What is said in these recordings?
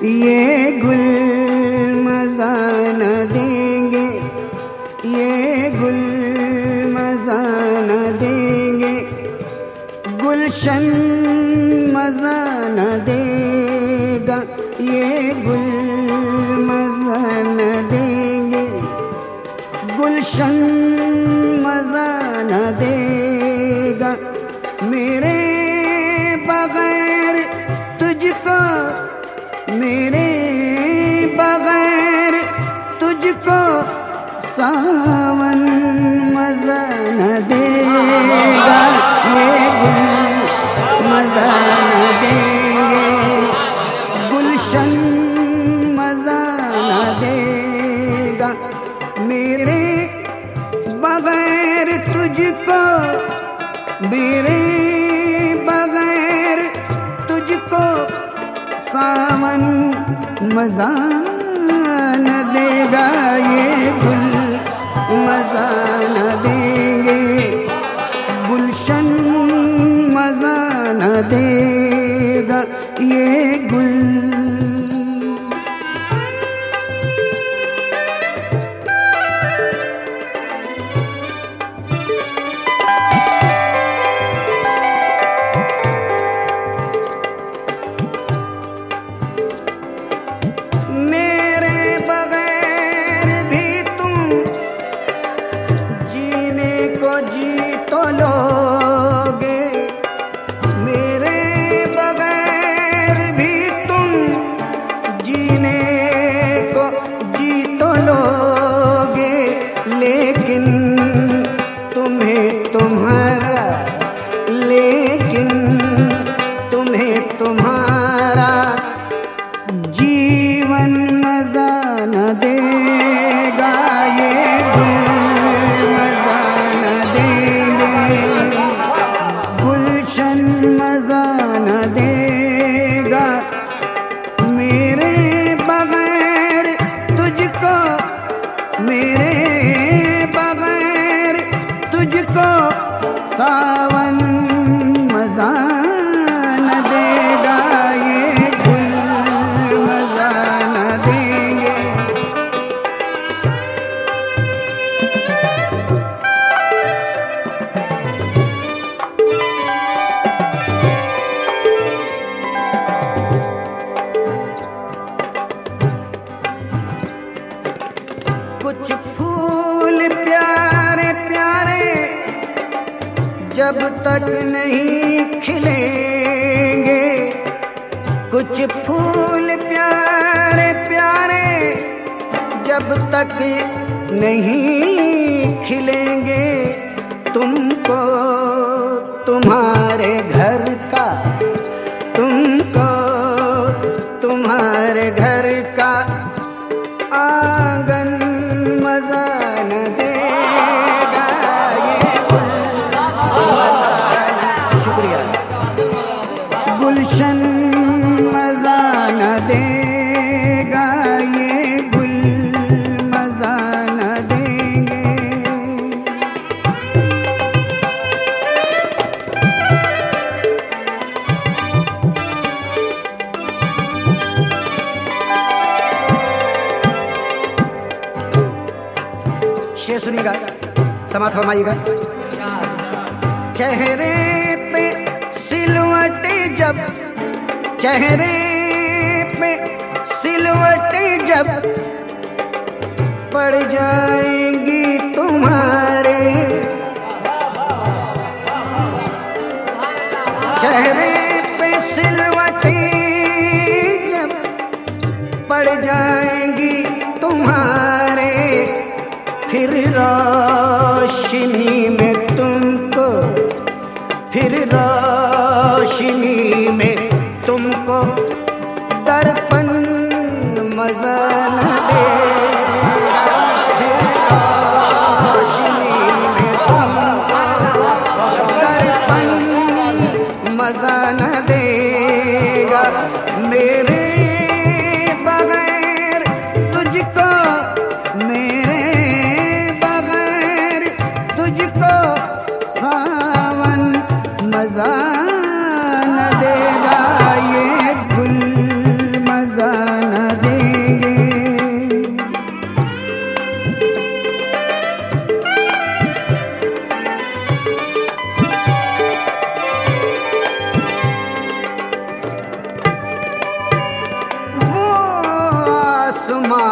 ये गुल मजा न देंगे, ये गुल मजा न देंगे, गुलशन मजा न देगा, ये गुल मजा न देंगे, गुलशन मजा न देगा। मेरे बगैर तुझको, मेरे बगैर तुझको सावन मजा न देगा, ये गुल मजा न देंगे, गुलशन मजा न देगा। मेरे बगैर तुझको, मेरे बगैर तुझको सावन मजा न देगा, ये गुल मजा न देंगे, गुलशन मजा न देगा, ये गुल। लेकिन तुम्हें तुम्हारा, लेकिन तुम्हें तुम्हारा जीवन मजा न देगा, ये गुल मजा न देंगे, गुलशन मजा न देगा। मेरे बगैर तुझको, मेरे बगैर तुझको सावन मजा न देगा, ये गुल मजा न देंगे। कुछ फूल प्यारे प्यारे जब तक नहीं खिलेंगे, कुछ फूल प्यारे प्यारे जब तक नहीं खिलेंगे, तुमको तुम्हारे घर का, तुमको तुम्हारे घर का आंगन मजा न देगा, ये गुल मजा न, शुक्रिया, गुलशन मजा न देगा, ये गुल मजा न देंगे। शेर सुनिएगा, समाप्त फरमाइएगा। चेहरे पे सिलवट जब, चेहरे पे सिलवट जब पड़ जाएंगी तुम्हारे, चेहरे पे सिलवट जब पड़ जाएंगी तुम्हारे, फिर रोशनी में तुमको, फिर रोशनी में तुमको दर्पण मजा न देगा, फिर रोशनी में तुमको दर्पण मजा न देगा। मेरे बगैर तुझको, मेरे तुझको सावन मजा न देगा, ये गुल मजा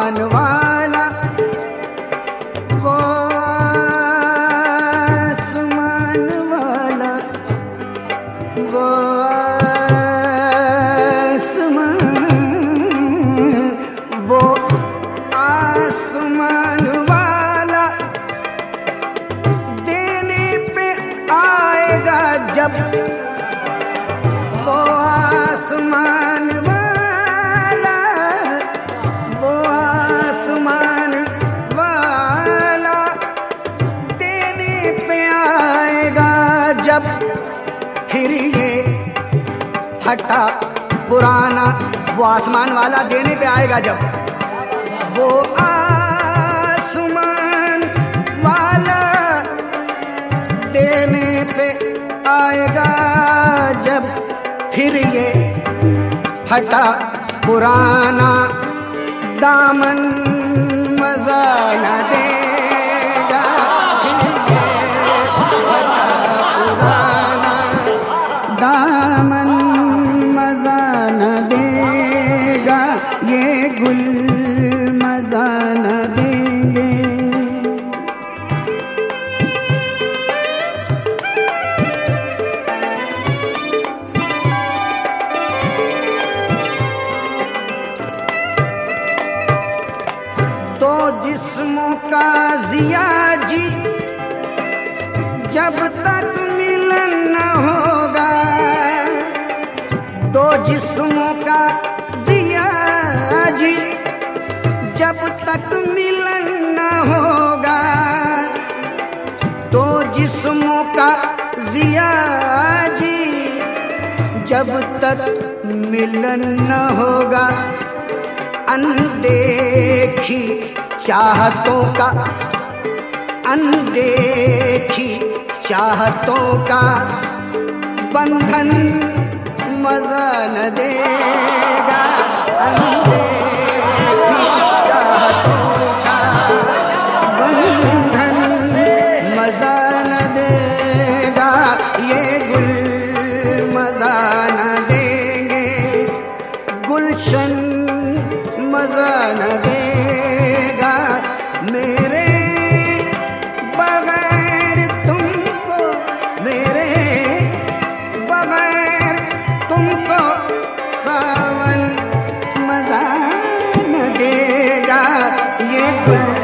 आसमान वाला, वो आसमान वाला, वो आसमान, वो आसमान वाला देने पे आएगा जब, वो आसमान वाला, वो आसमान वाला देने पे आएगा जब, फिर ये फटा पुराना, वो आसमान वाला देने पे आएगा जब, वो आसमान वाला देने पे आएगा जब, फिर ये फटा पुराना दामन मजा न देगा, फिर ये फटा पुराना दामन मजा न देगा, ये गुल मजा न देंगे। तो जिस्मों का जिया जी जब तक मिलन न होगा, तो जिस्मों का जिया जी जब तक मिलन न होगा, तो जिस्मों का जिया जी जब तक मिलन न होगा, अनदेखी चाहतों का, अनदेखी चाहतों का बंधन मजा न देगा, अनदेखी चाहतों का बंधन मजा न देगा, ये गुल मजा न देंगे, गुलशन मजा न देगा, मेरे बगैर तुमको, मेरे बगैर तुमको सावन मजा न देगा, ये गुल